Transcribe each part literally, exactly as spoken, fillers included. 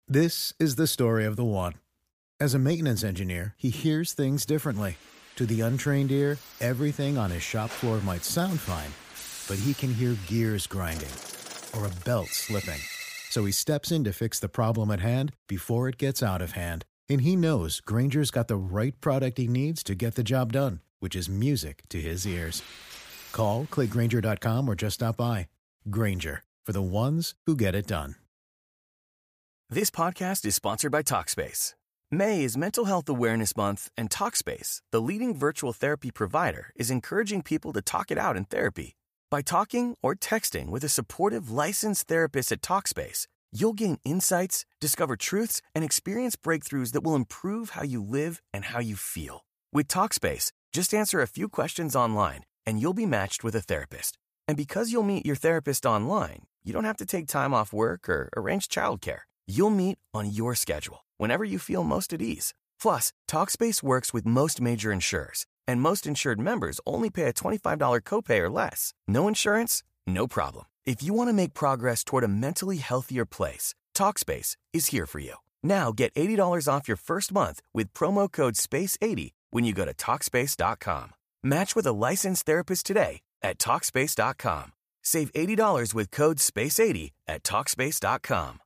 This is the story of the one. As a maintenance engineer, he hears things differently. To the untrained ear, everything on his shop floor might sound fine, but he can hear gears grinding or a belt slipping. So he steps in to fix the problem at hand before it gets out of hand. And he knows Grainger's got the right product he needs to get the job done, which is music to his ears. Call, click Grainger dot com, or just stop by. Grainger, for the ones who get it done. This podcast is sponsored by Talkspace. May is Mental Health Awareness Month, and Talkspace, the leading virtual therapy provider, is encouraging people to talk it out in therapy. By talking or texting with a supportive, licensed therapist at Talkspace, you'll gain insights, discover truths, and experience breakthroughs that will improve how you live and how you feel. With Talkspace, just answer a few questions online, and you'll be matched with a therapist. And because you'll meet your therapist online, you don't have to take time off work or arrange childcare. You'll meet on your schedule, whenever you feel most at ease. Plus, Talkspace works with most major insurers, and most insured members only pay a twenty-five dollars copay or less. No insurance? No problem. If you want to make progress toward a mentally healthier place, Talkspace is here for you. Now get eighty dollars off your first month with promo code space eighty when you go to Talkspace dot com. Match with a licensed therapist today at Talkspace dot com. Save eighty dollars with code space eighty at Talkspace dot com.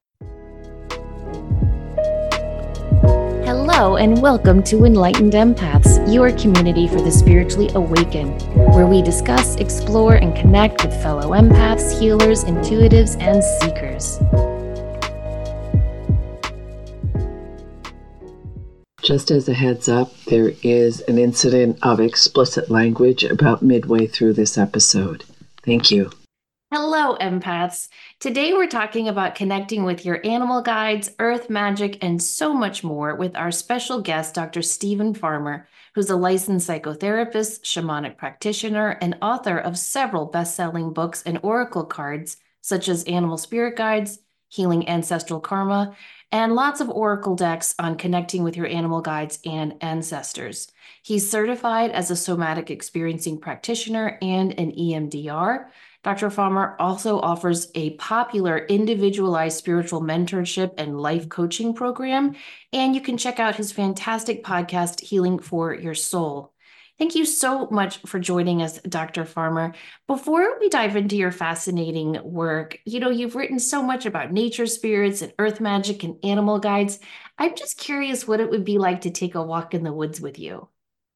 Hello and welcome to Enlightened Empaths, your community for the spiritually awakened, where we discuss, explore, and connect with fellow empaths, healers, intuitives, and seekers. Just as a heads up, there is an incident of explicit language about midway through this episode. Thank you. Hello, empaths. Today we're talking about connecting with your animal guides, earth magic, and so much more with our special guest, Doctor Stephen Farmer, who's a licensed psychotherapist, shamanic practitioner, and author of several best-selling books and oracle cards, such as Animal Spirit Guides, Healing Ancestral Karma, and lots of oracle decks on connecting with your animal guides and ancestors. He's certified as a somatic experiencing practitioner and an E M D R. Doctor Farmer also offers a popular individualized spiritual mentorship and life coaching program, and you can check out his fantastic podcast, Healing for Your Soul. Thank you so much for joining us, Doctor Farmer. Before we dive into your fascinating work, you know, you've written so much about nature spirits and earth magic and animal guides. I'm just curious what it would be like to take a walk in the woods with you.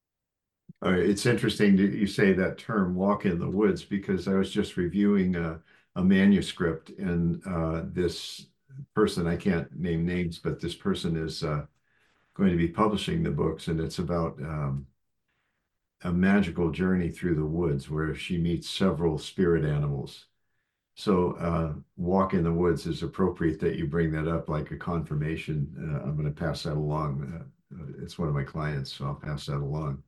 Uh, it's interesting that you say that term, walk in the woods, because I was just reviewing a, a manuscript, and uh, this person, I can't name names, but this person is uh, going to be publishing the books, and it's about um, a magical journey through the woods where she meets several spirit animals. So uh, walk in the woods is appropriate that you bring that up like a confirmation. Uh, I'm going to pass that along. Uh, it's one of my clients, so I'll pass that along.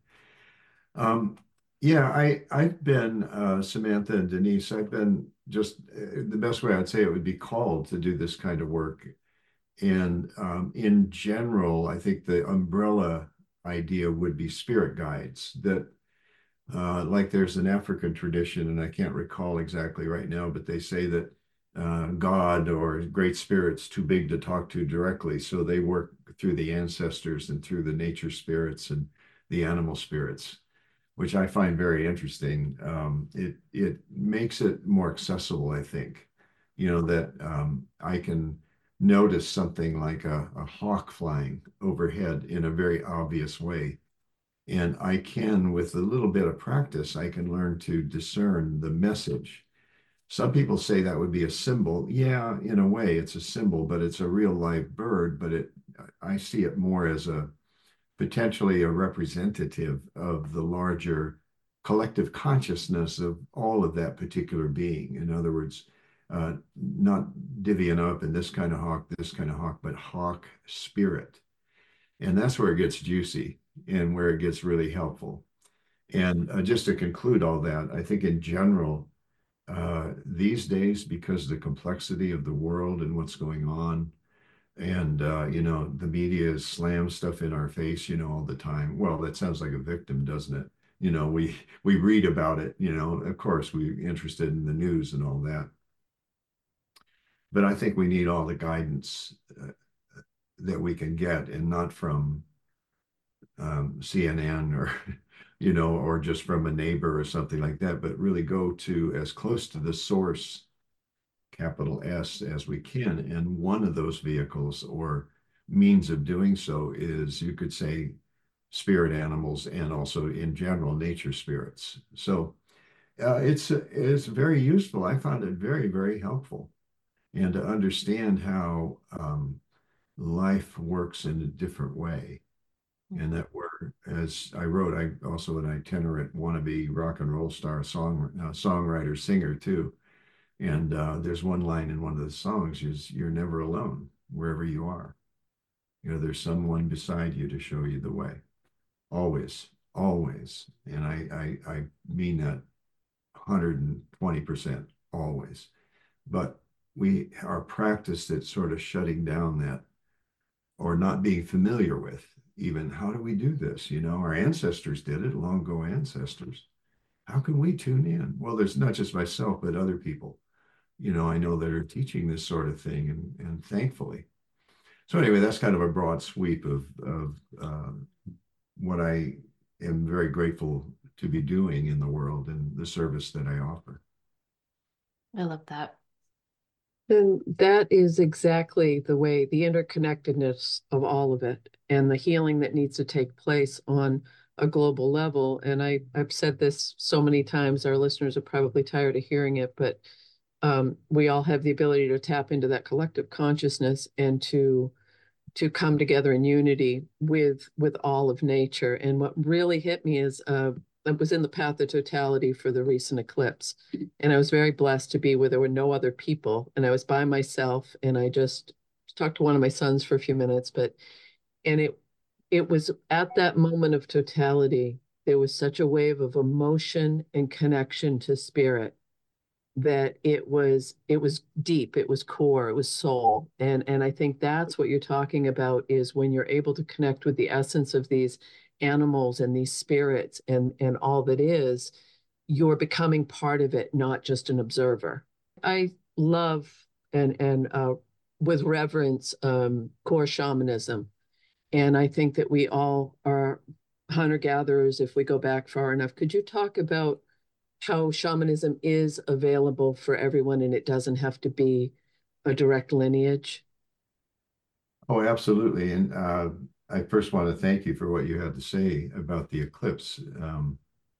Um, yeah, I, I've been, uh, Samantha and Denise, I've been just, uh, the best way I'd say it would be called to do this kind of work. And um, in general, I think the umbrella idea would be spirit guides that, uh, like there's an African tradition, and I can't recall exactly right now, but they say that uh, God or great spirits too big to talk to directly. So they work through the ancestors and through the nature spirits and the animal spirits, which I find very interesting. Um, it it makes it more accessible, I think. You know, that um, I can notice something like a, a hawk flying overhead in a very obvious way. And I can, with a little bit of practice, I can learn to discern the message. Some people say that would be a symbol. Yeah, in a way, it's a symbol, but it's a real live bird. But it, I see it more as a potentially a representative of the larger collective consciousness of all of that particular being. In other words, uh, not divvying up in this kind of hawk, this kind of hawk, but hawk spirit. And that's where it gets juicy and where it gets really helpful. And uh, just to conclude all that, I think in general, uh, these days, because of the complexity of the world and what's going on, and, uh, you know, the media slams stuff in our face, you know, all the time. Well, that sounds like a victim, doesn't it? You know, we we read about it, you know, of course, we're interested in the news and all that. But I think we need all the guidance uh, that we can get, and not from um, C N N or, you know, or just from a neighbor or something like that, but really go to as close to the source, capital S, as we can. And one of those vehicles or means of doing so is, you could say, spirit animals, and also in general nature spirits. So uh, it's it's very useful. I found it very, very helpful, and to understand how um, life works in a different way. And that we're, as I wrote, I also an itinerant wannabe rock and roll star song uh, songwriter singer too. And uh, there's one line in one of the songs is, "You're never alone wherever you are. You know, there's someone beside you to show you the way. Always, always." And I I, I mean that one hundred twenty percent always. But we are practiced at sort of shutting down that, or not being familiar with even, how do we do this? You know, our ancestors did it, long ago ancestors. How can we tune in? Well, there's not just myself, but other people, you know, I know that are teaching this sort of thing, and, and thankfully. So anyway, that's kind of a broad sweep of, of uh, what I am very grateful to be doing in the world and the service that I offer. I love that. And that is exactly the way, the interconnectedness of all of it and the healing that needs to take place on a global level. And I, I've said this so many times, our listeners are probably tired of hearing it, but um, we all have the ability to tap into that collective consciousness and to to come together in unity with with all of nature. And what really hit me is uh, I was in the path of totality for the recent eclipse, and I was very blessed to be where there were no other people, and I was by myself, and I just talked to one of my sons for a few minutes, but and it it was at that moment of totality, there was such a wave of emotion and connection to spirit that it was it was deep, it was core, it was soul. And and I think that's what you're talking about, is when you're able to connect with the essence of these animals and these spirits and and all that is, you're becoming part of it, not just an observer. I love and and uh, with reverence um, core shamanism, and I think that we all are hunter gatherers if we go back far enough. Could you talk about how shamanism is available for everyone and it doesn't have to be a direct lineage? Oh, absolutely. And uh, I first want to thank you for what you had to say about the eclipse. Um,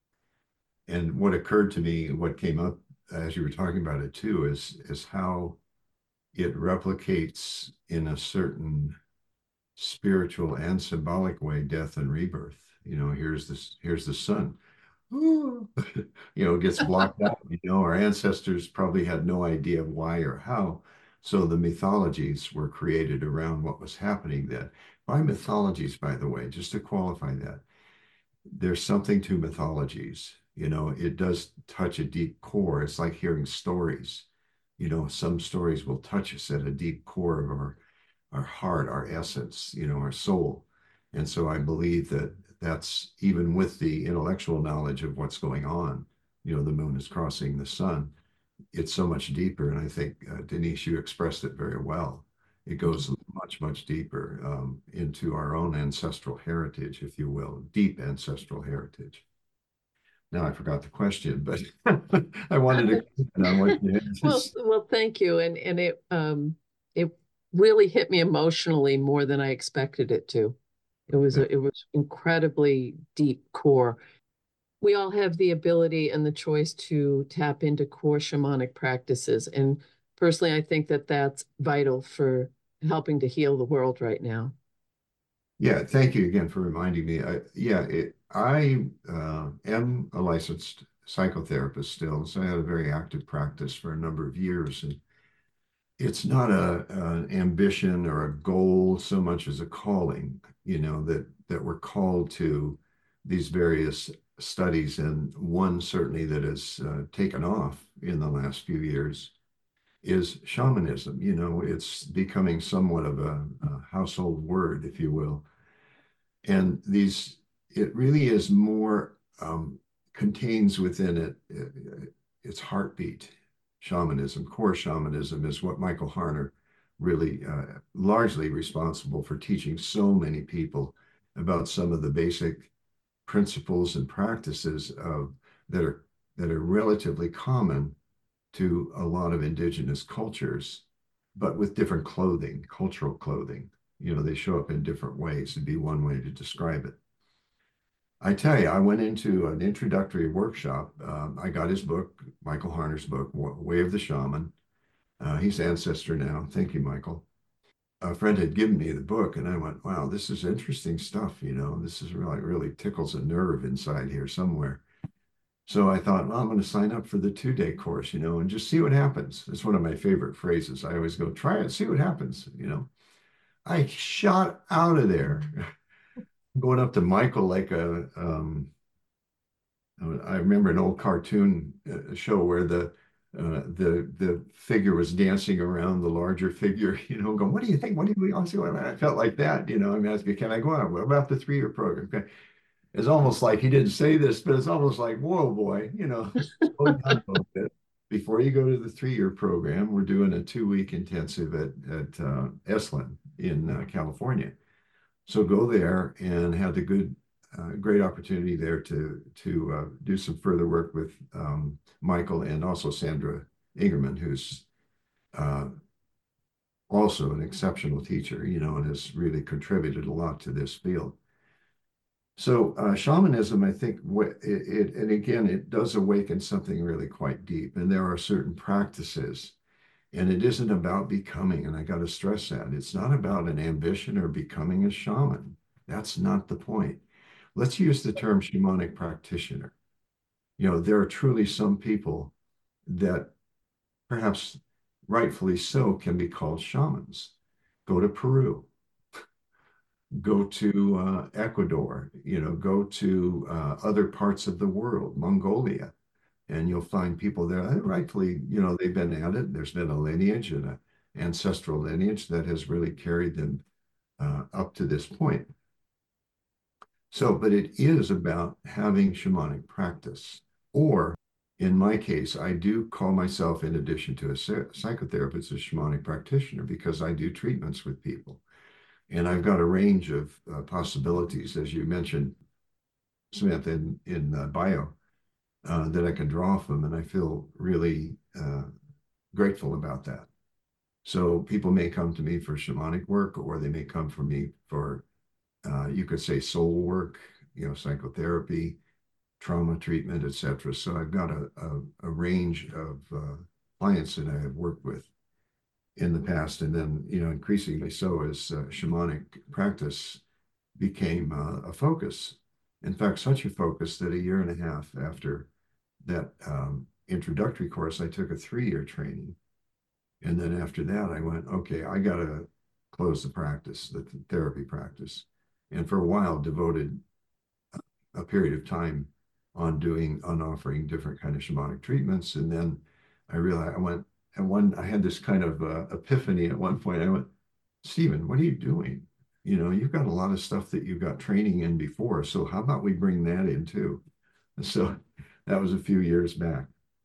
and what occurred to me, what came up as you were talking about it too, is is how it replicates in a certain spiritual and symbolic way death and rebirth. You know, here's this, here's the sun. You know, it gets blocked out. You know, our ancestors probably had no idea why or how. So the mythologies were created around what was happening then. By mythologies, by the way, just to qualify that, there's something to mythologies. You know, it does touch a deep core. It's like hearing stories. You know, some stories will touch us at a deep core of our, our heart, our essence, you know, our soul. And so I believe that that's, even with the intellectual knowledge of what's going on, you know, the moon is crossing the sun, it's so much deeper. And I think, uh, Denise, you expressed it very well. It goes much, much deeper um, into our own ancestral heritage, if you will, deep ancestral heritage. Now I forgot the question, but I wanted to comment on what you had to well, say. well, thank you. And and it um it really hit me emotionally more than I expected it to. It was a, it was incredibly deep core. We all have the ability and the choice to tap into core shamanic practices. And personally, I think that that's vital for helping to heal the world right now. Yeah, thank you again for reminding me. I, yeah, it, I uh, am a licensed psychotherapist still, so I had a very active practice for a number of years. And it's not a, an ambition or a goal so much as a calling, you know, that that we're called to these various studies. And one certainly that has uh, taken off in the last few years is shamanism. You know, it's becoming somewhat of a, a household word, if you will. And these, it really is more, um, contains within it, it its heartbeat. Shamanism, core shamanism, is what Michael Harner really uh, largely responsible for teaching so many people about some of the basic principles and practices of that are that are relatively common to a lot of indigenous cultures, but with different clothing, cultural clothing. You know, they show up in different ways, would be one way to describe it. I tell you, I went into an introductory workshop. Um, I got his book, Michael Harner's book, Way of the Shaman. Uh, he's ancestor now. Thank you, Michael. A friend had given me the book, and I went, wow, this is interesting stuff. You know, this is really, really tickles a nerve inside here somewhere. So I thought, well, I'm going to sign up for the two-day course, you know, and just see what happens. It's one of my favorite phrases. I always go, try it, see what happens, you know. I shot out of there, going up to Michael like a, um, I remember an old cartoon uh, show where the uh, the the figure was dancing around the larger figure, you know, going, what do you think? What do you want? I felt like that, you know. I'm asking, can I go out? What about the three-year program? Okay. It's almost like he didn't say this, but it's almost like, whoa, boy, you know, slow down a little bit. Before you go to the three-year program, we're doing a two-week intensive at, at uh, Esalen in uh, California. So go there and have the good, uh, great opportunity there to, to uh, do some further work with um, Michael and also Sandra Ingerman, who's uh, also an exceptional teacher, you know, and has really contributed a lot to this field. So uh, shamanism, I think, it, it, and again, it does awaken something really quite deep. And there are certain practices, and it isn't about becoming, and I got to stress that. It's not about an ambition or becoming a shaman. That's not the point. Let's use the term shamanic practitioner. You know, there are truly some people that perhaps rightfully so can be called shamans. Go to Peru. Go to uh, Ecuador, you know, go to uh, other parts of the world, Mongolia, and you'll find people there. Rightfully, you know, they've been at it. There's been a lineage and an ancestral lineage that has really carried them uh, up to this point. So, but it is about having shamanic practice. Or in my case, I do call myself, in addition to a psychotherapist, a shamanic practitioner because I do treatments with people. And I've got a range of uh, possibilities, as you mentioned, Smith, in, in uh, bio, uh, that I can draw from. And I feel really uh, grateful about that. So people may come to me for shamanic work, or they may come for me for, uh, you could say, soul work, you know, psychotherapy, trauma treatment, et cetera. So I've got a, a, a range of uh, clients that I have worked with in the past, and then, you know, increasingly so as uh, shamanic practice became uh, a focus. In fact, such a focus that a year and a half after that um, introductory course, I took a three-year training. And then after that, I went, okay, I got to close the practice, the therapy practice. And for a while, devoted a period of time on doing, on offering different kind of shamanic treatments. And then I realized, I went, and one, I had this kind of uh, epiphany at one point. I went, Stephen, what are you doing? You know, you've got a lot of stuff that you've got training in before. So how about we bring that in too? And so that was a few years back.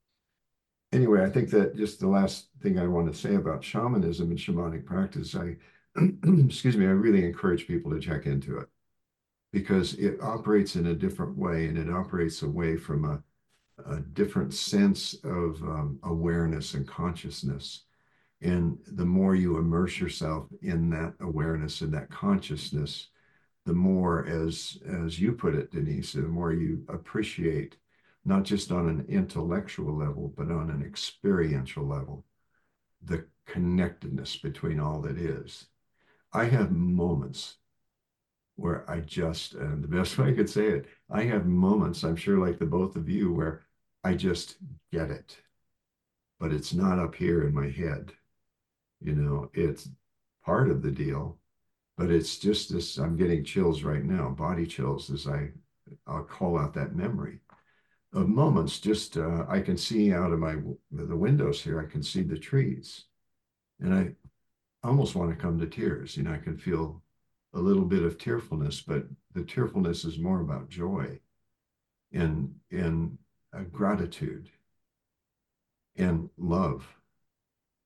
Anyway, I think that just the last thing I want to say about shamanism and shamanic practice, I, excuse me, I really encourage people to check into it because it operates in a different way, and it operates away from a a different sense of um, awareness and consciousness. And the more you immerse yourself in that awareness and that consciousness, the more, as, as you put it, Denise, the more you appreciate, not just on an intellectual level, but on an experiential level, the connectedness between all that is. I have moments where I just, and the best way I could say it, I have moments, I'm sure like the both of you, where I just get it, but it's not up here in my head. You know, it's part of the deal, but it's just this, I'm getting chills right now, body chills, as I, I'll call out that memory of moments. Just, uh, I can see out of my, the windows here, I can see the trees, and I almost want to come to tears. You know, I can feel a little bit of tearfulness, but the tearfulness is more about joy and, and uh, gratitude and love.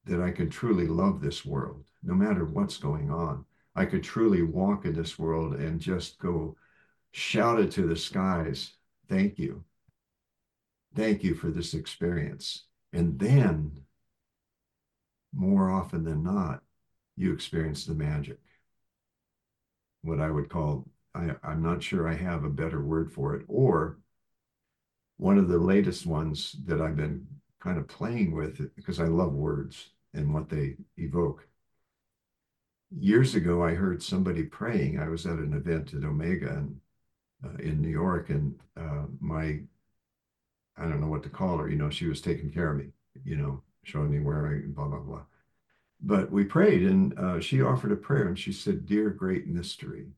that I could truly love this world, no matter what's going on. I could truly walk in this world and just go shout it to the skies. Thank you. Thank you for this experience. And then, more often than not, you experience the magic. What I would call, I, I'm not sure I have a better word for it, or one of the latest ones that I've been kind of playing with, because I love words and what they evoke. Years ago, I heard somebody praying. I was at an event at Omega and, uh, in New York, and uh, my, I don't know what to call her, you know, she was taking care of me, you know, showing me where I, blah, blah, blah. But we prayed, and uh, she offered a prayer, and she said, "Dear great mystery,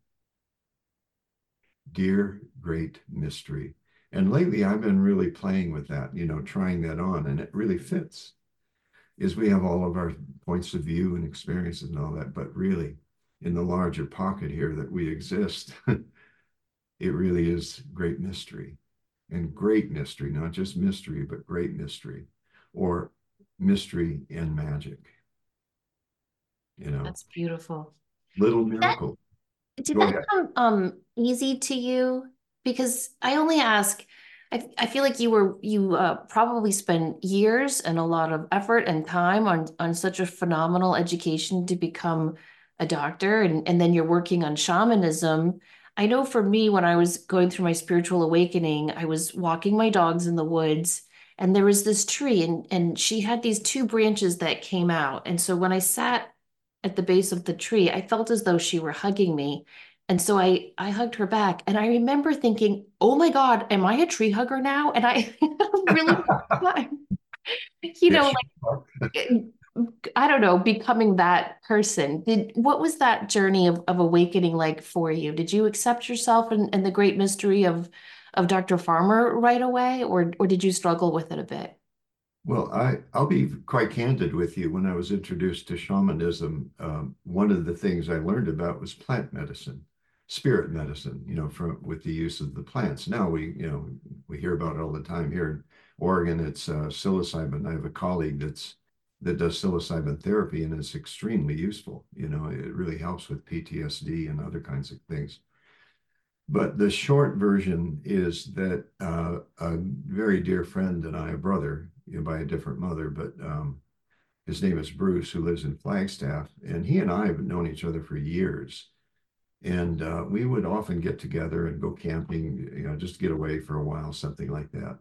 dear great mystery." And lately I've been really playing with that, you know, trying that on, and it really fits. Is we have all of our points of view and experiences and all that, but really in the larger pocket here that we exist, it really is great mystery. And great mystery, not just mystery, but great mystery, or mystery and magic. You know, That's beautiful. little Did that, miracle. did Go that ahead. come um easy to you? Because I only ask, I, I feel like you were you uh, probably spent years and a lot of effort and time on on such a phenomenal education to become a doctor, and, and then you're working on shamanism. I know for me, when I was going through my spiritual awakening, I was walking my dogs in the woods, and there was this tree, and and she had these two branches that came out. And so when I sat at the base of the tree, I felt as though she were hugging me. And so I I hugged her back, and I remember thinking, "Oh my God, am I a tree hugger now?" And I really, you know, Yes. like I don't know, becoming that person. Did what was that journey of, of awakening like for you? Did you accept yourself and, and the great mystery of of doctor Farmer right away, or or did you struggle with it a bit? Well, I, I'll be quite candid with you. When I was introduced to shamanism, um, one of the things I learned about was plant medicine, spirit medicine, you know, from with the use of the plants. Now we, you know, we hear about it all the time here in Oregon. It's uh, psilocybin. I have a colleague that's that does psilocybin therapy, and it's extremely useful. You know, it really helps with P T S D and other kinds of things. But the short version is that uh, a very dear friend and I, a brother, you know, by a different mother, but um, his name is Bruce, who lives in Flagstaff, and he and I have known each other for years. And uh, we would often get together and go camping, you know, just get away for a while, something like that.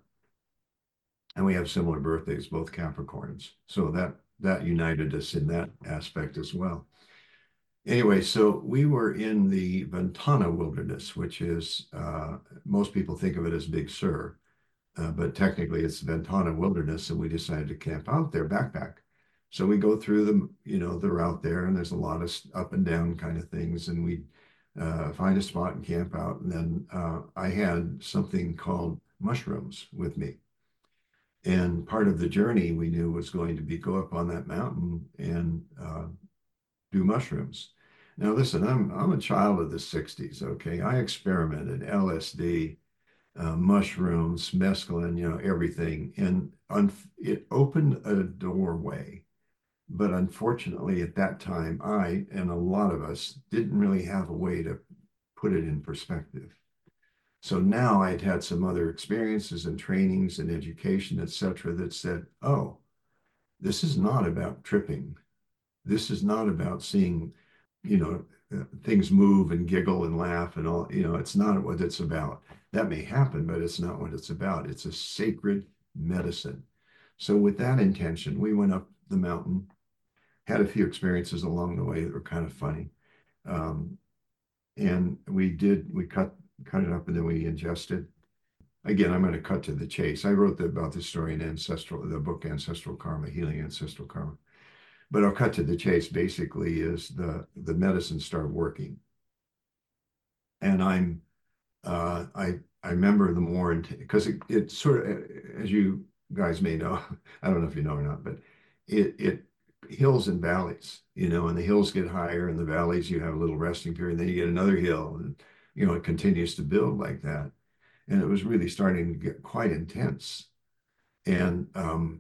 And we have similar birthdays, both Capricorns, so that that united us in that aspect as well. Anyway, so we were in the Ventana Wilderness, which is, uh, most people think of it as Big Sur, uh, but technically it's Ventana Wilderness, and we decided to camp out there, backpack. So we go through the, you know, the route there, and there's a lot of up and down kind of things, and we uh, find a spot and camp out. And then uh, I had something called mushrooms with me. And part of the journey we knew was going to be go up on that mountain and uh, do mushrooms. Now, listen, I'm I'm a child of the sixties, okay? I experimented L S D, uh, mushrooms, mescaline, you know, everything. And it opened a doorway. But unfortunately, at that time, I and a lot of us didn't really have a way to put it in perspective. So now I'd had some other experiences and trainings and education, et cetera, that said, oh, this is not about tripping. This is not about seeing, you know, uh, things move and giggle and laugh and all, you know, it's not what it's about. That may happen, but it's not what it's about. It's a sacred medicine. So with that intention, we went up the mountain, had a few experiences along the way that were kind of funny. Um, and we did, we cut, cut it up and then we ingested. Again, I'm going to cut to the chase. I wrote the, about this story in Ancestral, the book Ancestral Karma, Healing Ancestral Karma. But I'll cut to the chase. Basically, is the the medicine started working, and I'm uh, I I remember the more because it, it sort of, as you guys may know, I don't know if you know or not, but it it hills and valleys, you know, and the hills get higher, and the valleys you have a little resting period, then you get another hill, and you know it continues to build like that, and it was really starting to get quite intense, and um,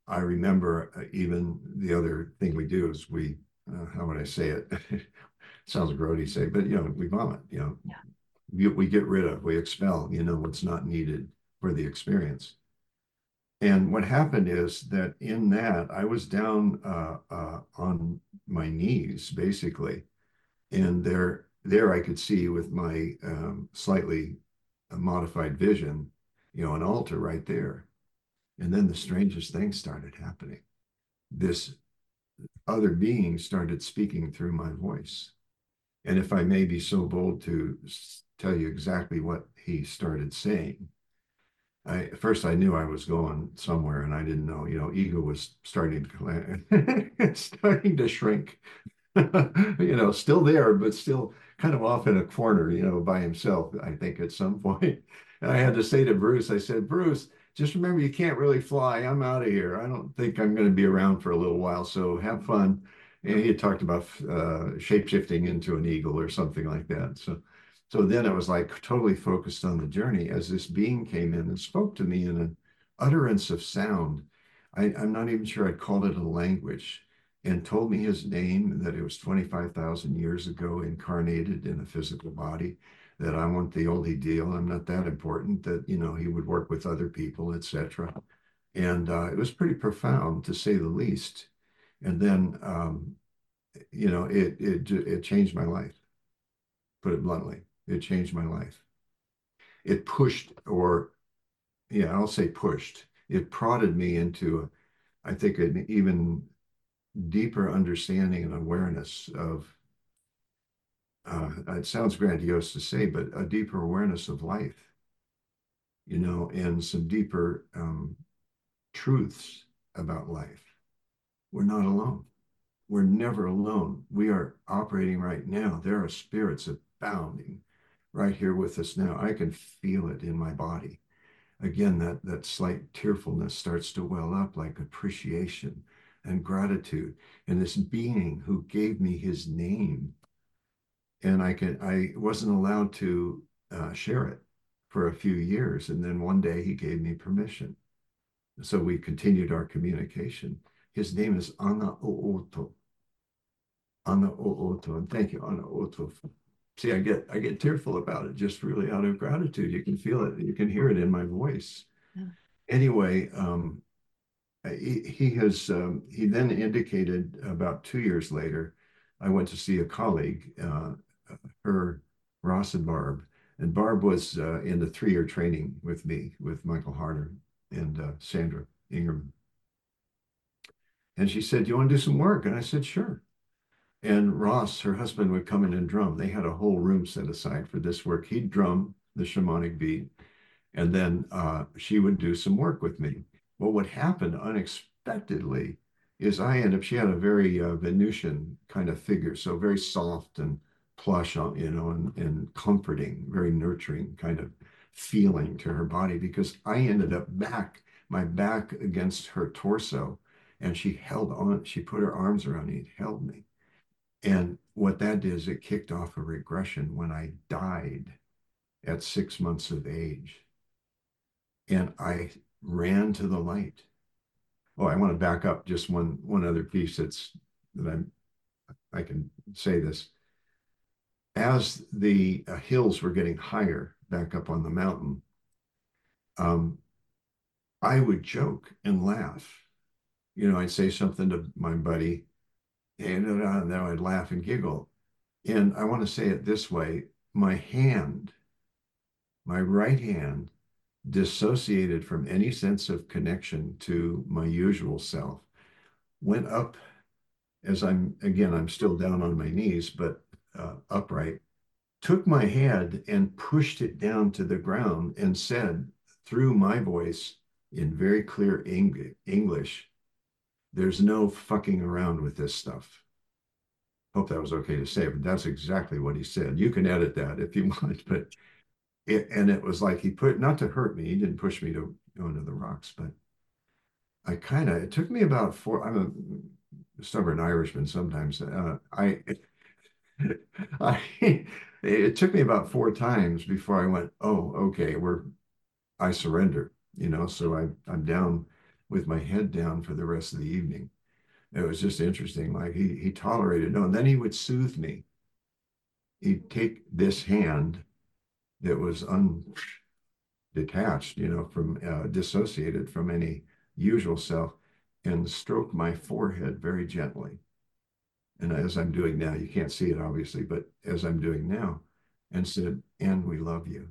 I remember uh, even the other thing we do is we, uh, how would I say it? Sounds grody say, but you know, we vomit, you know, Yeah. we, we get rid of, we expel, you know, what's not needed for the experience. And what happened is that in that I was down uh, uh, on my knees, basically. And there, there I could see with my um, slightly modified vision, you know, an altar right there. And then the strangest thing started happening. This other being started speaking through my voice. And if I may be so bold to tell you exactly what he started saying, I first I knew I was going somewhere, and I didn't know. You know, ego was starting to starting to shrink. You know, still there, but still kind of off in a corner. You know, by himself. I think at some point, and I had to say to Bruce, I said, Bruce, just remember you can't really fly. I'm out of here. I don't think I'm going to be around for a little while. So have fun. And he had talked about uh, shape shifting into an eagle or something like that. So. So then I was like totally focused on the journey as this being came in and spoke to me in an utterance of sound. I, I'm not even sure I'd called it a language, and told me his name, that it was twenty-five thousand years ago, incarnated in a physical body, that I want the oldie deal. I'm not that important, that, you know, he would work with other people, et cetera. And uh, it was pretty profound, to say the least. And then, um, you know, it, it, it changed my life, put it bluntly. It changed my life. It pushed, or yeah, I'll say pushed. It prodded me into, I think, an even deeper understanding and awareness of, uh, it sounds grandiose to say, but a deeper awareness of life, you know, and some deeper um, truths about life. We're not alone. We're never alone. We are operating right now. There are spirits abounding right here with us now. I can feel it in my body. Again, that, that slight tearfulness starts to well up, like appreciation and gratitude. And this being who gave me his name, and I can I wasn't allowed to uh, share it for a few years. And then one day he gave me permission. So we continued our communication. His name is Ana Ooto. Ana Ooto. And thank you, Ana Ooto. See, I get I get tearful about it, just really out of gratitude. You can feel it. You can hear it in my voice. Yeah. Anyway, um, he, he has um, he then indicated about two years later, I went to see a colleague, uh, her Ross and Barb, and Barb was uh, in the three-year training with me, with Michael Harder and uh, Sandra Ingram. And she said, "Do you want to do some work?" And I said, "Sure." And Ross, her husband, would come in and drum. They had a whole room set aside for this work. He'd drum the shamanic beat, and then uh, she would do some work with me. Well, what happened unexpectedly is I ended up, she had a very uh, Venusian kind of figure, so very soft and plush, you know, and, and comforting, very nurturing kind of feeling to her body, because I ended up back, my back against her torso, and she held on, she put her arms around me and held me. And what that did is it kicked off a regression when I died at six months of age. And I ran to the light. Oh, I want to back up just one one other piece that's that I'm I can say this. As the uh, hills were getting higher back up on the mountain, um, I would joke and laugh. You know, I'd say something to my buddy, and then I'd laugh and giggle. And I want to say it this way: my hand, my right hand, dissociated from any sense of connection to my usual self, went up as I'm, again, I'm still down on my knees, but uh, upright, took my head and pushed it down to the ground and said through my voice in very clear Eng English, "There's no fucking around with this stuff." Hope that was okay to say, but that's exactly what he said. You can edit that if you want, but it, and it was like he put, not to hurt me, he didn't push me to go into the rocks, but I kind of, it took me about four, I'm a stubborn Irishman sometimes. Uh, I, I, it took me about four times before I went, oh, okay, we're, I surrender, you know, so I, I'm down with my head down for the rest of the evening. It was just interesting. Like he he tolerated. No, and then he would soothe me. He'd take this hand that was undetached, you know, from uh, dissociated from any usual self, and stroke my forehead very gently. And as I'm doing now, you can't see it obviously, but as I'm doing now, and said, "And we love you."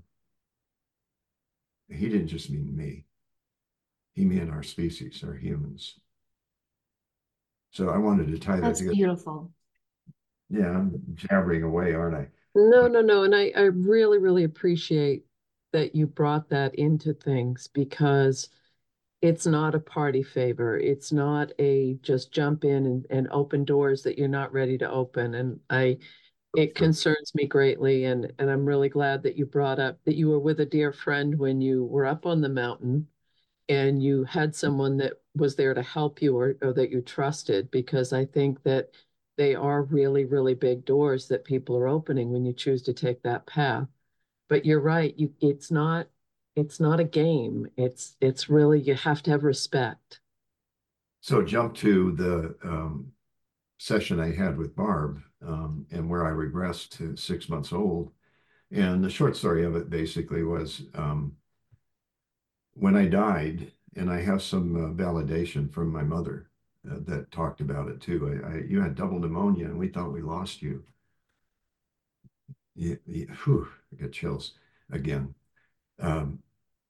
He didn't just mean me. He meant our species, our humans. So I wanted to tie that That's together. beautiful. Yeah, I'm jabbering away, aren't I? No, no, no. And I, I really, really appreciate that you brought that into things, because it's not a party favor. It's not a just jump in and, and open doors that you're not ready to open. And I, it concerns me greatly. And, and I'm really glad that you brought up that you were with a dear friend when you were up on the mountain, and you had someone that was there to help you, or, or that you trusted, because I think that they are really, really big doors that people are opening when you choose to take that path. But you're right, you it's not it's not a game. It's it's really, you have to have respect. So jump to the um, session I had with Barb, um, and where I regressed to six months old. And the short story of it basically was, um, when I died, and I have some uh, validation from my mother uh, that talked about it too. I, I, you had double pneumonia, and we thought we lost you. Yeah, yeah, whew, I get chills again. Um,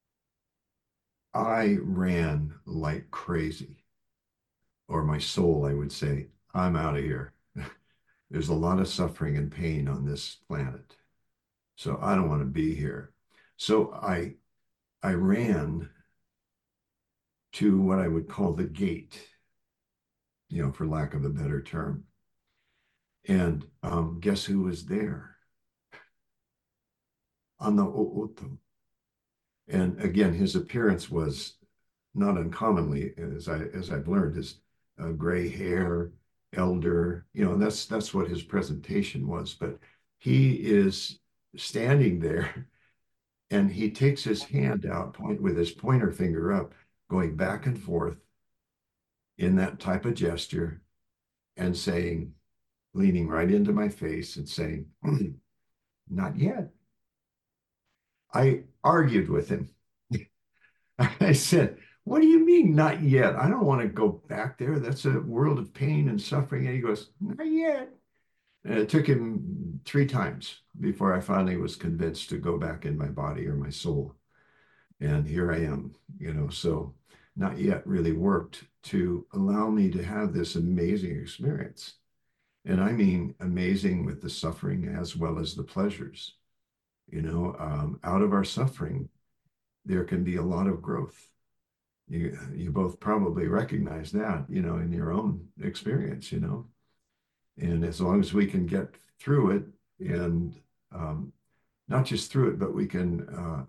I ran like crazy, or my soul, I would say, I'm out of here. There's a lot of suffering and pain on this planet, so I don't want to be here. So I I ran to what I would call the gate, you know, for lack of a better term. And um, guess who was there? Ana O'Oto. And again, his appearance was not uncommonly, as I as I've learned, is uh, gray hair, elder, you know, and that's that's what his presentation was. But he is standing there, and he takes his hand out, point with his pointer finger up, going back and forth in that type of gesture, and saying, leaning right into my face and saying, "Not yet." I argued with him. I said, "What do you mean, not yet? I don't want to go back there. That's a world of pain and suffering." And he goes, "Not yet." And it took him three times before I finally was convinced to go back in my body or my soul. And here I am, you know, so not yet really worked to allow me to have this amazing experience. And I mean amazing with the suffering as well as the pleasures. You know, um, out of our suffering, there can be a lot of growth. You you both probably recognize that, you know, in your own experience, you know. And as long as we can get through it, and um, not just through it, but we can uh,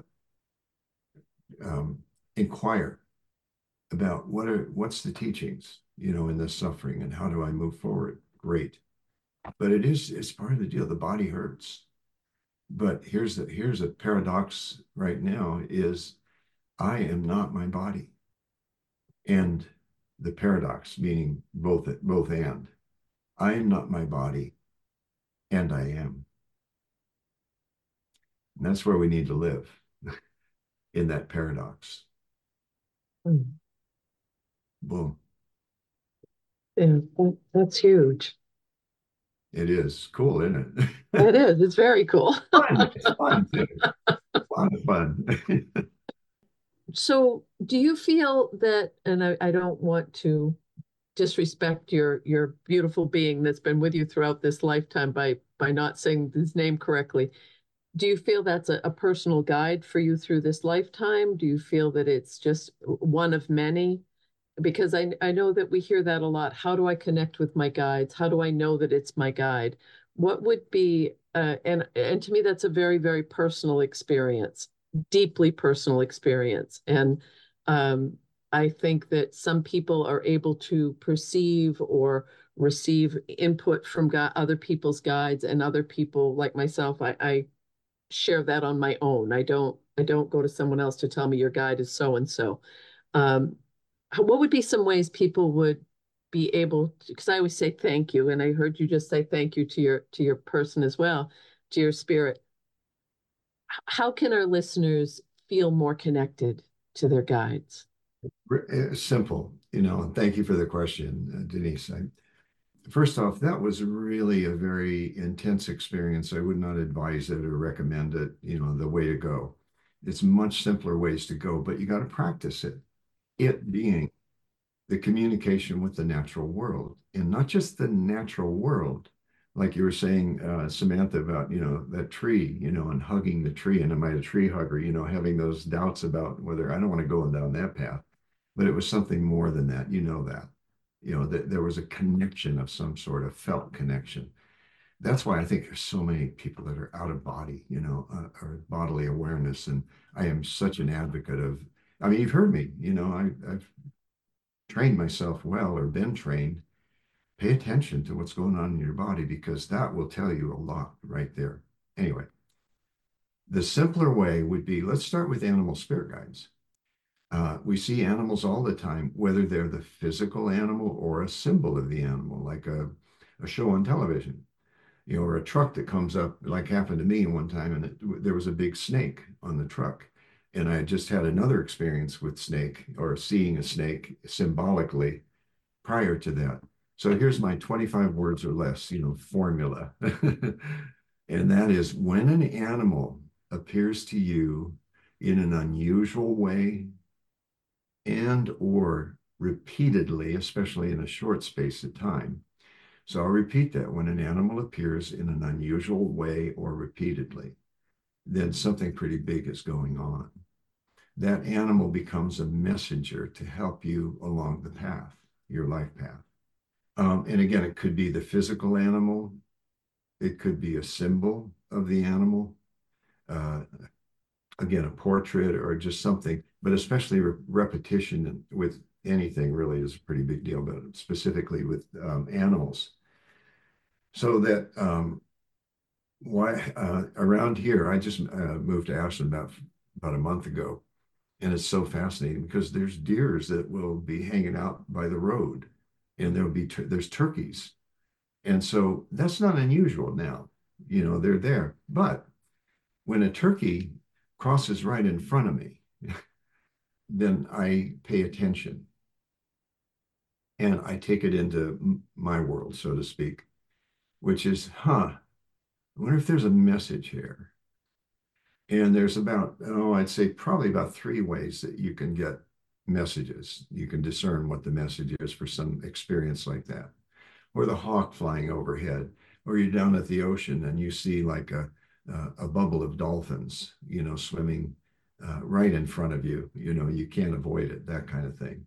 um, inquire about what are what's the teachings, you know, in this suffering, and how do I move forward? Great. But it is it's part of the deal. The body hurts. But here's the here's a paradox right now is I am not my body. And the paradox, meaning both both and. I am not my body, and I am. And that's where we need to live, in that paradox. Mm. Boom. Yeah, that, that's huge. It is cool, isn't it? It is. It's very cool. Fun. It's fun too. A lot of fun. So do you feel that, and I, I don't want to disrespect your your beautiful being that's been with you throughout this lifetime by by not saying his name correctly. Do you feel that's a, a personal guide for you through this lifetime? Do you feel that it's just one of many? Because I, I know that we hear that a lot. How do I connect with my guides? How do I know that it's my guide? What would be, uh, and, and to me, that's a very, very personal experience, deeply personal experience. And um, I think that some people are able to perceive or receive input from gu- other people's guides, and other people like myself, I, I share that on my own. I don't, I don't go to someone else to tell me your guide is so and so. Um, what would be some ways people would be able to, because I always say thank you, and I heard you just say thank you to your to your person as well, to your spirit. How can our listeners feel more connected to their guides? Simple, you know, thank you for the question, uh, Denise. I, first off, that was really a very intense experience. I would not advise it or recommend it, you know, the way to go. It's much simpler ways to go, but you got to practice it. It being the communication with the natural world, and not just the natural world, like you were saying, uh, Samantha, about, you know, that tree, you know, and hugging the tree. And am I a tree hugger, you know, having those doubts about whether I don't want to go down that path. But it was something more than that, you know, that, you know, that there was a connection of some sort of felt connection. That's why I think there's so many people that are out of body, you know, uh, or bodily awareness. And I am such an advocate of, I mean, you've heard me, you know, I, I've trained myself well, or been trained. Pay attention to what's going on in your body, because that will tell you a lot right there. Anyway, the simpler way would be, let's start with animal spirit guides. Uh, we see animals all the time, whether they're the physical animal or a symbol of the animal, like a, a show on television, you know, or a truck that comes up, like happened to me one time, and it, there was a big snake on the truck. And I just had another experience with snake, or seeing a snake symbolically prior to that. So here's my twenty-five words or less, you know, formula. And that is, when an animal appears to you in an unusual way and or repeatedly, especially in a short space of time. So I'll repeat that. When an animal appears in an unusual way or repeatedly, then something pretty big is going on. That animal becomes a messenger to help you along the path, your life path. Um, and again, it could be the physical animal. It could be a symbol of the animal. Uh, again, a portrait or just something, but especially re repetition with anything really is a pretty big deal, but specifically with um, animals. So that um, why uh, around here, I just uh, moved to Ashland about, about a month ago. And it's so fascinating because there's deers that will be hanging out by the road, and there'll be, there's turkeys. And so that's not unusual now, you know, they're there. But when a turkey crosses right in front of me, then I pay attention and I take it into my world, so to speak, which is, huh, I wonder if there's a message here. And there's about, oh, I'd say probably about three ways that you can get messages. You can discern what the message is for some experience like that. Or the hawk flying overhead, or you're down at the ocean and you see like a, uh, a bubble of dolphins, you know, swimming uh, right in front of you. You know, you can't avoid it, that kind of thing.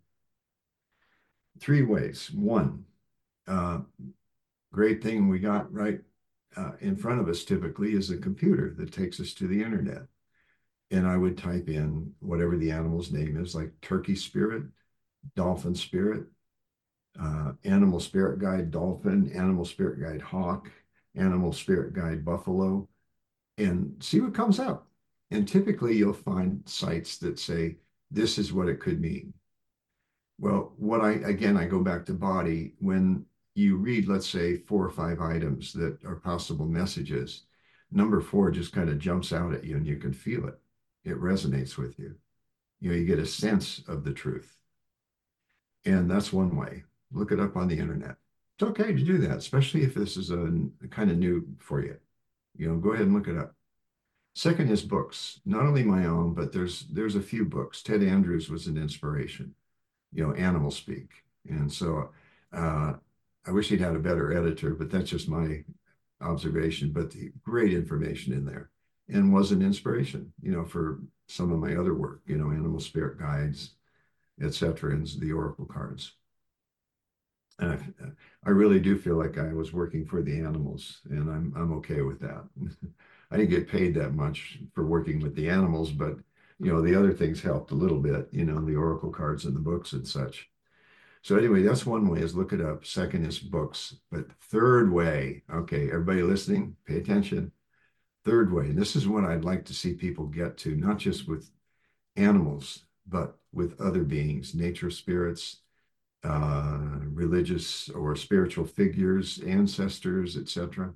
Three ways. One, uh, great thing we got right uh, in front of us typically is a computer that takes us to the internet. And I would type in whatever the animal's name is, like turkey spirit, dolphin spirit, uh, animal spirit guide dolphin, animal spirit guide hawk, animal spirit guide buffalo, and see what comes up. And typically you'll find sites that say, this is what it could mean. Well, what I, again, I go back to body. When you read, let's say, four or five items that are possible messages, number four just kind of jumps out at you and you can feel it. It resonates with you. You know, you get a sense of the truth. And that's one way. Look it up on the internet. It's okay to do that, especially if this is a, a kind of new for you. You know, go ahead and look it up. Second is books, not only my own, but there's there's a few books. Ted Andrews was an inspiration, you know, Animal Speak. And so uh, I wish he'd had a better editor, but that's just my observation. But the great information in there, and was an inspiration, you know, for some of my other work, you know, animal spirit guides, et cetera, and the oracle cards. And I, I really do feel like I was working for the animals, and I'm I'm okay with that. I didn't get paid that much for working with the animals, but you know, the other things helped a little bit, you know, the oracle cards and the books and such. So anyway, that's one way, is look it up. Second is books. But third way, okay, everybody listening, pay attention. Third way, and this is what I'd like to see people get to, not just with animals, but with other beings, nature spirits, uh, religious or spiritual figures, ancestors, et cetera.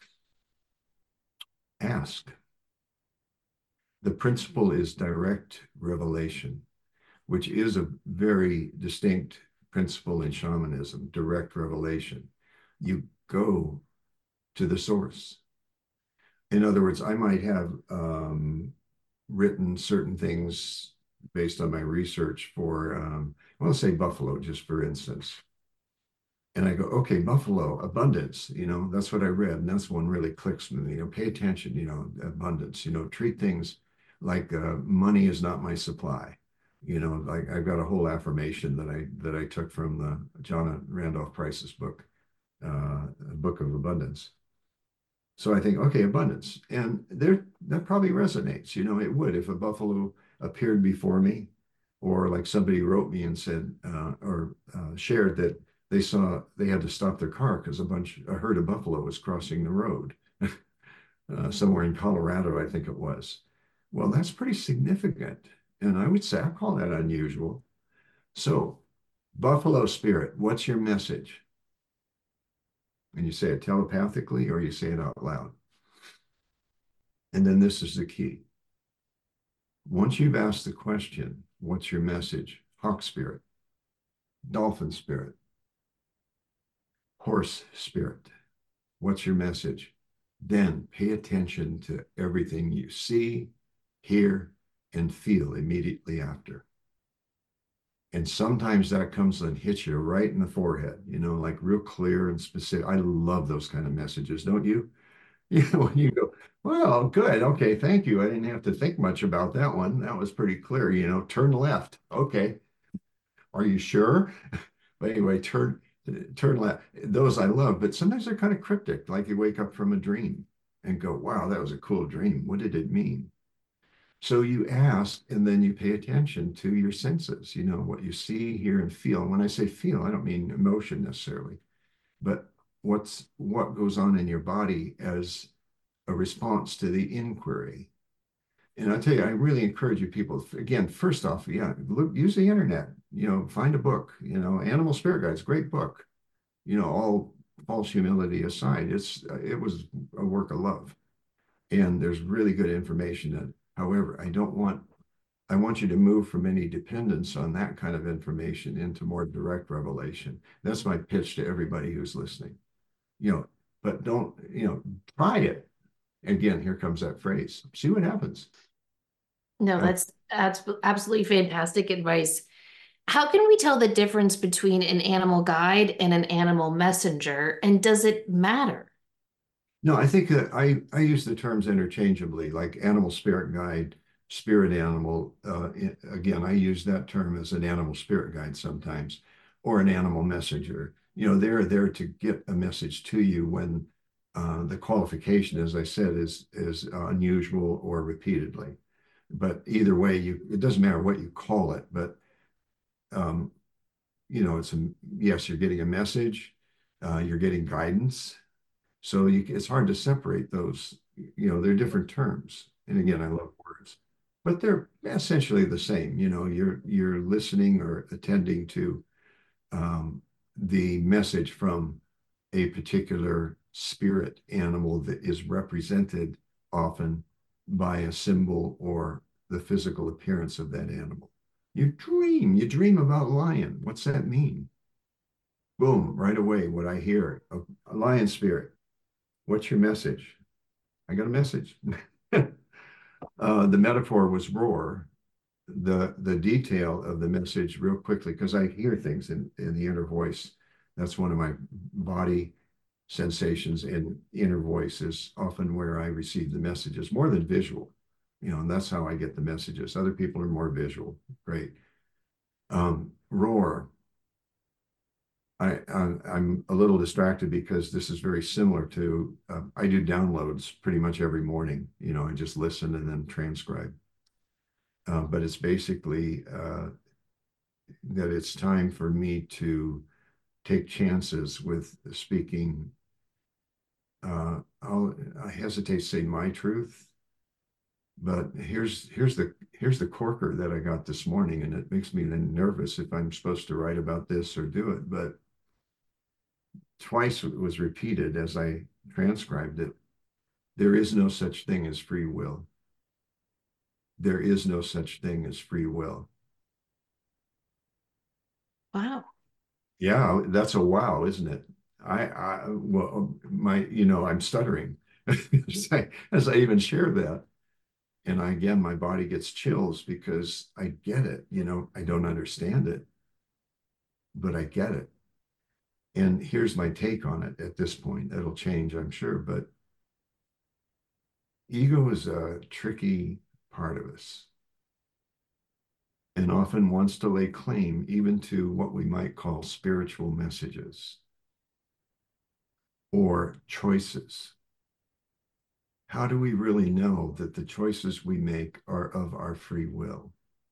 Ask. The principle is direct revelation, which is a very distinct principle in shamanism, direct revelation. You go to the source. In other words, I might have um, written certain things based on my research for, um, I want to say buffalo, just for instance. And I go, okay, buffalo, abundance, you know, that's what I read. And that's one really clicks with me. You know, pay attention, you know, abundance, you know, treat things like uh, money is not my supply. You know, like I've got a whole affirmation that I that I took from the John Randolph Price's book, uh, Book of Abundance. So I think, okay, abundance. And there that probably resonates, you know, it would if a buffalo appeared before me, or like somebody wrote me and said, uh, or uh, shared that they saw they had to stop their car because a bunch, a herd of buffalo was crossing the road uh, somewhere in Colorado, I think it was. Well, that's pretty significant. And I would say, I call that unusual. So, buffalo spirit, what's your message? And you say it telepathically or you say it out loud. And then this is the key. Once you've asked the question, what's your message? Hawk spirit, dolphin spirit, horse spirit, what's your message? Then pay attention to everything you see, hear, and feel immediately after. And sometimes that comes and hits you right in the forehead, you know, like real clear and specific. I love those kind of messages, don't you? You know, when you go, well, good. Okay, thank you. I didn't have to think much about that one. That was pretty clear, you know, turn left. Okay. Are you sure? But anyway, turn turn left. Those I love, but sometimes they're kind of cryptic, like you wake up from a dream and go, wow, that was a cool dream. What did it mean? So you ask, and then you pay attention to your senses, you know, what you see, hear, and feel. And when I say feel, I don't mean emotion necessarily, but what's what goes on in your body as a response to the inquiry. And I tell you, I really encourage you people, again, first off, yeah, look, use the internet, you know, find a book, you know, Animal Spirit Guides, great book, you know, all false humility aside, it's, it was a work of love. And there's really good information in it. However, I don't want, I want you to move from any dependence on that kind of information into more direct revelation. That's my pitch to everybody who's listening, you know, but don't, you know, try it. Again, here comes that phrase. See what happens. No, that's that's absolutely fantastic advice. How can we tell the difference between an animal guide and an animal messenger, and does it matter? No, I think that I, I use the terms interchangeably, like animal spirit guide, spirit animal. Uh, again, I use that term as an animal spirit guide sometimes, or an animal messenger. You know, they're there to get a message to you when uh, the qualification, as I said, is is unusual or repeatedly. But either way, you it doesn't matter what you call it, but um, you know, it's a yes, you're getting a message, uh, you're getting guidance. So you, it's hard to separate those. You know, they're different terms. And again, I love words, but they're essentially the same. You know, you're you're listening or attending to um, the message from a particular spirit animal that is represented often by a symbol or the physical appearance of that animal. You dream, you dream about lion. What's that mean? Boom, right away, what I hear, a, a lion spirit. What's your message? I got a message. uh, the metaphor was roar. The, the detail of the message real quickly, because I hear things in, in the inner voice. That's one of my body sensations, and inner voice is often where I receive the messages more than visual, you know, and that's how I get the messages. Other people are more visual. Great. Um, roar. I, I'm, I'm a little distracted because this is very similar to, uh, I do downloads pretty much every morning. You know, I just listen and then transcribe. Uh, but it's basically uh, that it's time for me to take chances with speaking. Uh, I'll, I hesitate to say my truth, But here's here's the here's the corker that I got this morning, and it makes me then nervous if I'm supposed to write about this or do it. But twice it was repeated as I transcribed it. There is no such thing as free will. There is no such thing as free will. Wow. Yeah, that's a wow, isn't it? I, I well, my, you know, I'm stuttering as I, as I even share that. And I, again, my body gets chills because I get it. You know, I don't understand it, but I get it. And here's my take on it at this point. It'll change, I'm sure, but ego is a tricky part of us and often wants to lay claim even to what we might call spiritual messages or choices. How do we really know that the choices we make are of our free will?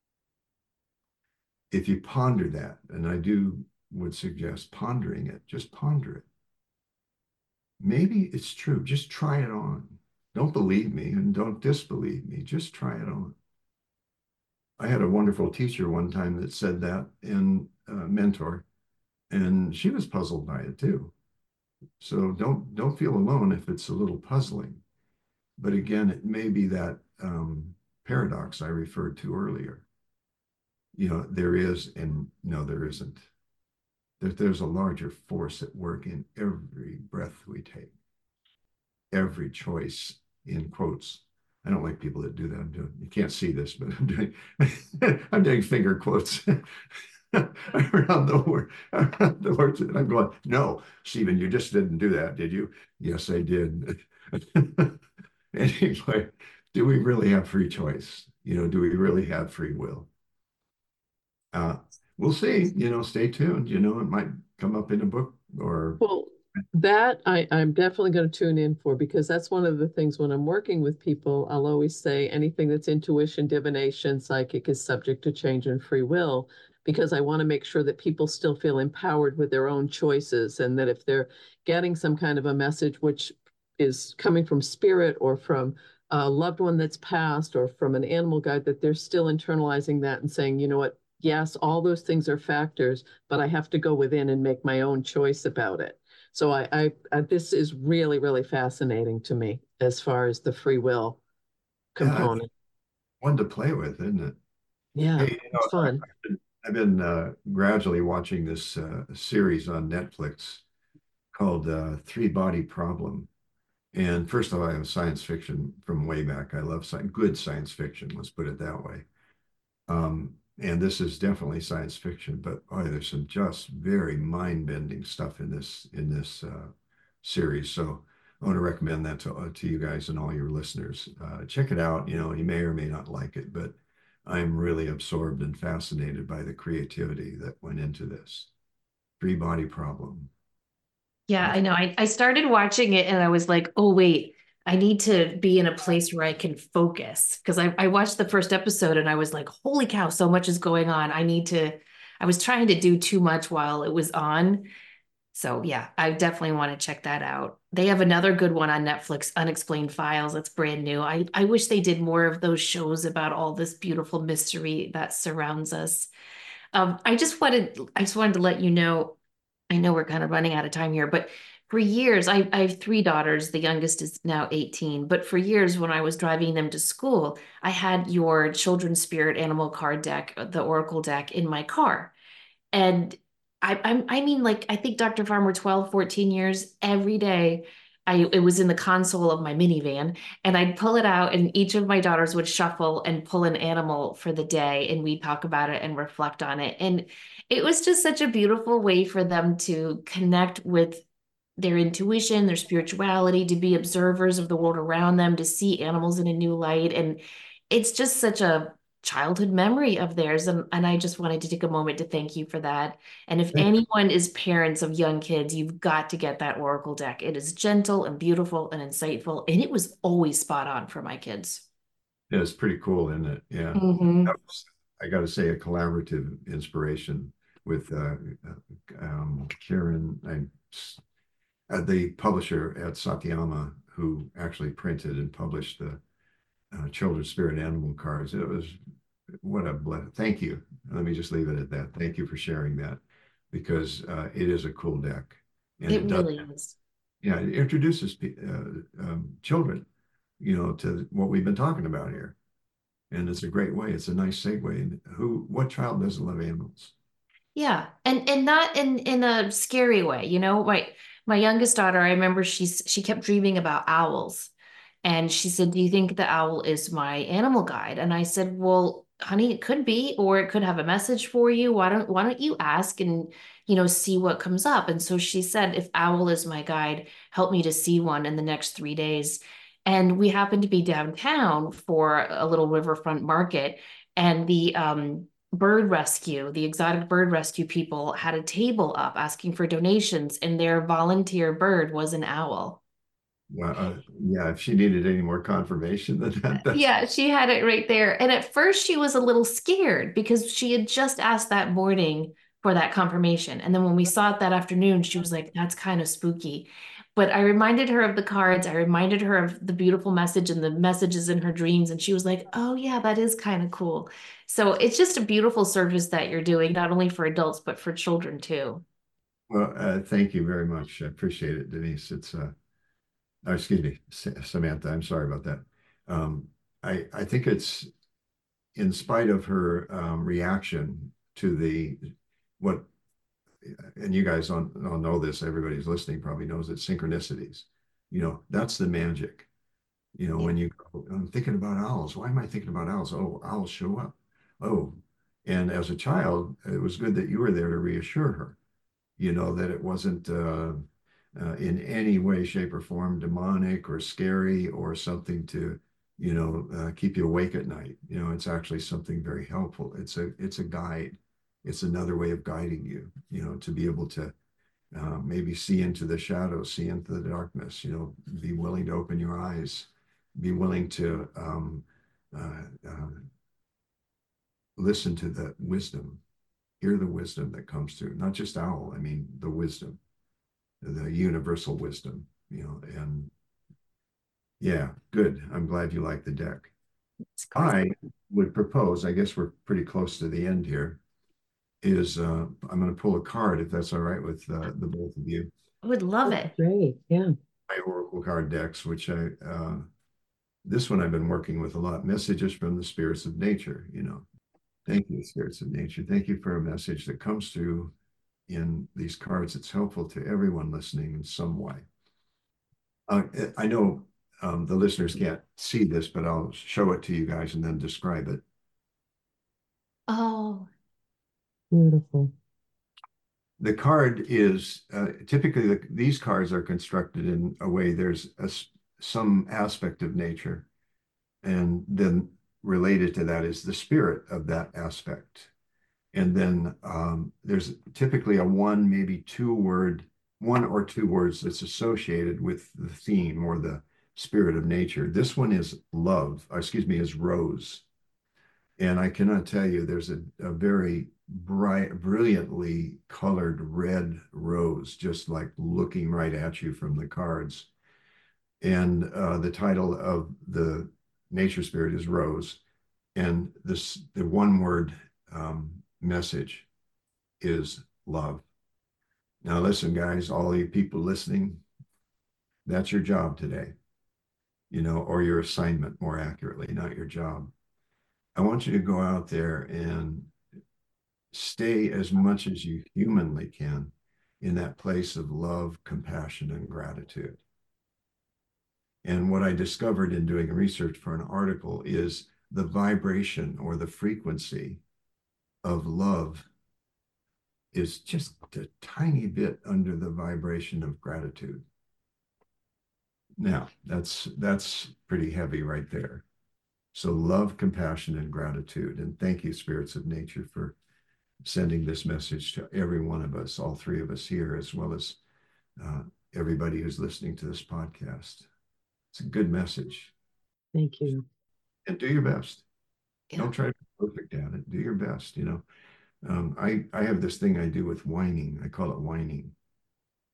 If you ponder that, and I do would suggest pondering it, just ponder it. Maybe it's true. Just try it on. Don't believe me and don't disbelieve me. Just try it on. I had a wonderful teacher one time that said that, and a mentor, and she was puzzled by it too. So don't don't feel alone if it's a little puzzling. But again, it may be that um, paradox I referred to earlier. You know, there is, and no, there isn't. There, there's a larger force at work in every breath we take, every choice, in quotes. I don't like people that do that. I'm doing, you can't see this, but I'm doing, I'm doing finger quotes around the word, around the words. And I'm going, no, Stephen, you just didn't do that, did you? Yes, I did. Anyway, do we really have free choice? You know, do we really have free will? Uh, we'll see, you know, stay tuned. You know, it might come up in a book or. Well, that I, I'm definitely going to tune in for, because that's one of the things when I'm working with people, I'll always say anything that's intuition, divination, psychic is subject to change and free will, because I want to make sure that people still feel empowered with their own choices, and that if they're getting some kind of a message which is coming from spirit or from a loved one that's passed or from an animal guide, that they're still internalizing that and saying, you know what, yes, all those things are factors, but I have to go within and make my own choice about it. So I, I, I this is really, really fascinating to me as far as the free will Yeah, component. one to play with, isn't it? Yeah, Hey, you know, it's fun. I've been, I've been uh, gradually watching this uh, series on Netflix called uh, Three Body Problem. And first of all, I have science fiction from way back. I love sci good science fiction, let's put it that way. Um, and this is definitely science fiction, but boy, there's some just very mind-bending stuff in this in this uh, series. So I want to recommend that to uh, to you guys and all your listeners. Uh, check it out. You know, you may or may not like it, but I'm really absorbed and fascinated by the creativity that went into this. Three Body Problem. Yeah, I know. I, I started watching it and I was like, oh, wait, I need to be in a place where I can focus. Because I, I watched the first episode and I was like, holy cow, so much is going on. I need to, I was trying to do too much while it was on. So yeah, I definitely want to check that out. They have another good one on Netflix, Unexplained Files. That's brand new. I, I wish they did more of those shows about all this beautiful mystery that surrounds us. Um, I just wanted, I just wanted to let you know, I know we're kind of running out of time here, but for years, I, I have three daughters. The youngest is now eighteen. But for years, when I was driving them to school, I had your Children's Spirit Animal card deck, the Oracle deck, in my car. And I, I'm, I mean, like, I think Doctor Farmer, twelve, fourteen years, every day, I, it was in the console of my minivan, and I'd pull it out, and each of my daughters would shuffle and pull an animal for the day, and we'd talk about it and reflect on it. And it was just such a beautiful way for them to connect with their intuition, their spirituality, to be observers of the world around them, to see animals in a new light. And it's just such a childhood memory of theirs. And, and I just wanted to take a moment to thank you for that. And if anyone is parents of young kids, you've got to get that Oracle deck. It is gentle and beautiful and insightful. And it was always spot on for my kids. Yeah, it's pretty cool, isn't it? Yeah. Mm-hmm. That was, I got to say, a collaborative inspiration with uh, um, Karen, I, uh, the publisher at Satyama, who actually printed and published the uh, children's spirit animal cards. It was what a bless. Thank you. Let me just leave it at that. Thank you for sharing that, because uh, it is a cool deck, and It it does. really is. Yeah, it introduces uh, um, children, you know, to what we've been talking about here, and it's a great way. It's a nice segue. And who, what child doesn't love animals? Yeah, and and not in in a scary way, you know. My my youngest daughter, I remember she's she kept dreaming about owls, and she said, "Do you think the owl is my animal guide?" And I said, "Well, honey, it could be, or it could have a message for you. Why don't why don't you ask and you know see what comes up?" And so she said, "If owl is my guide, help me to see one in the next three days." And we happened to be downtown for a little riverfront market, and the um bird rescue, the exotic bird rescue people had a table up asking for donations, and their volunteer bird was an owl. Well, uh, yeah, if she needed any more confirmation than that, that's Yeah, she had it right there. And at first she was a little scared because she had just asked that morning for that confirmation. And then when we saw it that afternoon, she was like, that's kind of spooky. But I reminded her of the cards. I reminded her of the beautiful message and the messages in her dreams. And she was like, oh, yeah, that is kind of cool. So it's just a beautiful service that you're doing, not only for adults, but for children too. well. Uh, thank you very much. I appreciate it, Denise. It's uh, oh, excuse me, Samantha. I'm sorry about that. Um, I I think it's in spite of her um, reaction to the what, and you guys don't, don't know this, everybody's listening probably knows that synchronicities, you know, that's the magic. You know, Yeah. when you go, I'm thinking about owls. Why am I thinking about owls? Oh, owls show up. Oh, and as a child, it was good that you were there to reassure her, you know, that it wasn't uh, uh, in any way, shape, or form demonic or scary or something to, you know, uh, keep you awake at night. You know, it's actually something very helpful. It's a it's a guide. It's another way of guiding you, you know, to be able to uh, maybe see into the shadows, see into the darkness, you know, be willing to open your eyes, be willing to um, uh, uh, listen to the wisdom, hear the wisdom that comes through, not just owl, I mean, the wisdom, the universal wisdom, you know, and yeah, good. I'm glad you like the deck. It's great. I would propose, I guess we're pretty close to the end here, is uh, I'm going to pull a card if that's all right with uh, the both of you. I would love it. Great. Yeah. My Oracle card decks, which I, uh, this one I've been working with a lot, messages from the spirits of nature, you know. Thank you, spirits of nature. Thank you for a message that comes through in these cards. It's helpful to everyone listening in some way. Uh, I know um, the listeners can't see this, but I'll show it to you guys and then describe it. Oh, Beautiful. The card is uh, typically the, these cards are constructed in a way there's a, some aspect of nature, and then related to that is the spirit of that aspect. And then um, there's typically a one, maybe two word, one or two words that's associated with the theme or the spirit of nature. This one is love, or excuse me, is rose. And I cannot tell you, there's a, a very bright, brilliantly colored red rose, just like looking right at you from the cards. And uh, the title of the nature spirit is Rose. And this, the one word um, message is love. Now, listen, guys, all you people listening, that's your job today, you know, or your assignment, more accurately, not your job. I want you to go out there and stay as much as you humanly can in that place of love, compassion, and gratitude. And what I discovered in doing research for an article is the vibration or the frequency of love is just a tiny bit under the vibration of gratitude. Now, that's that's pretty heavy right there. So love, compassion, and gratitude. And thank you, spirits of nature, for sending this message to every one of us, all three of us here, as well as uh, everybody who's listening to this podcast. It's a good message. Thank you. And do your best. yeah. Don't try to be perfect at it. Do your best, you know. Um, I, I have this thing I do with whining. I call it whining.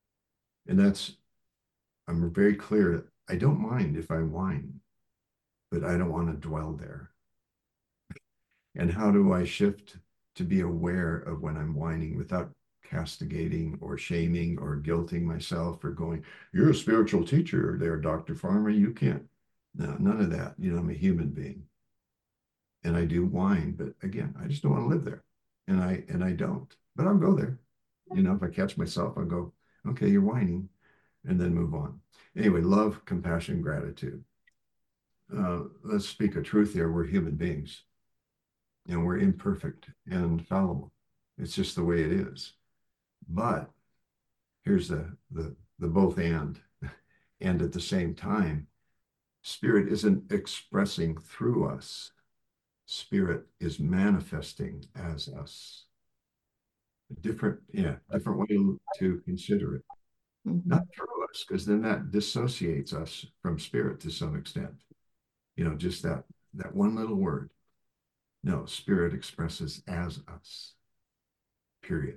And that's, I'm very clear. I don't mind if I whine. but I don't want to dwell there. And how do I shift to be aware of when I'm whining without castigating or shaming or guilting myself or going, you're a spiritual teacher there, Doctor Farmer, you can't. No, none of that. You know, I'm a human being. And I do whine, but again, I just don't want to live there. And I and I don't. But I'll go there. You know, if I catch myself, I'll go, okay, you're whining, and then move on. Anyway, love, compassion, gratitude. Uh, let's speak a truth here. We're human beings. And we're imperfect and fallible. It's just the way it is. But here's the the the both and. And at the same time, Spirit isn't expressing through us. Spirit is manifesting as us. A different, yeah, different way to consider it. Mm-hmm. Not through us, because then that dissociates us from Spirit to some extent. You know, just that that one little word. No, Spirit expresses as us. Period.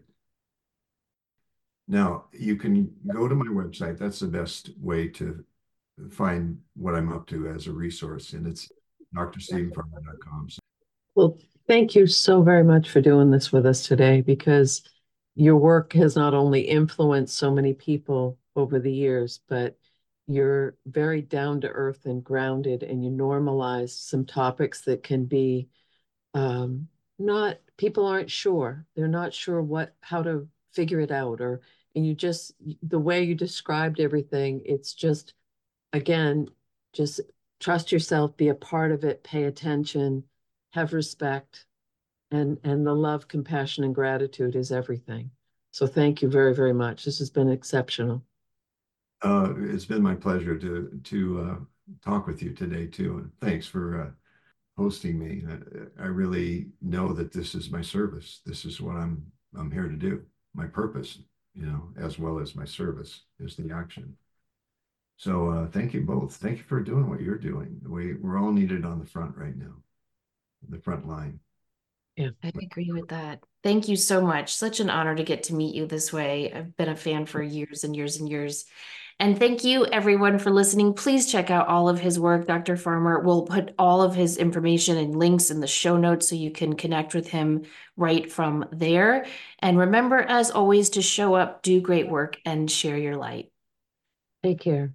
Now, you can go to my website. That's the best way to find what I'm up to as a resource, and it's d r stephen farmer dot com. Well, thank you so very much for doing this with us today, because your work has not only influenced so many people over the years, but you're very down to earth and grounded, and you normalize some topics that can be um, not, people aren't sure. They're not sure what, how to figure it out, or, and you just, the way you described everything, it's just, again, just trust yourself, be a part of it, pay attention, have respect, and, and the love, compassion, and gratitude is everything. So thank you very, very much. This has been exceptional. Uh, it's been my pleasure to, to uh, talk with you today too. And thanks for uh, hosting me. I, I really know that this is my service. This is what I'm, I'm here to do. My purpose, you know, as well as my service is the action. So uh, thank you both. Thank you for doing what you're doing. We, we're all needed on the front right now, the front line. Yeah, I agree with that. Thank you so much. Such an honor to get to meet you this way. I've been a fan for years and years and years. And thank you everyone for listening. Please check out all of his work. Doctor Farmer will put all of his information and links in the show notes so you can connect with him right from there. And remember, as always, to show up, do great work, and share your light. Take care.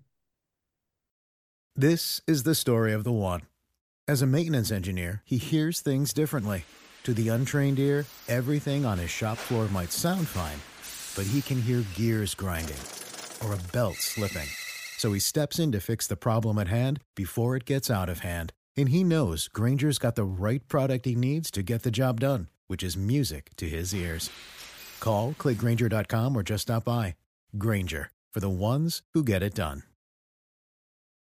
This is the story of the one. As a maintenance engineer, he hears things differently. To the untrained ear, everything on his shop floor might sound fine, but he can hear gears grinding or a belt slipping. So he steps in to fix the problem at hand before it gets out of hand. And he knows Grainger's got the right product he needs to get the job done, which is music to his ears. Call, click Grainger dot com, or just stop by. Grainger, for the ones who get it done.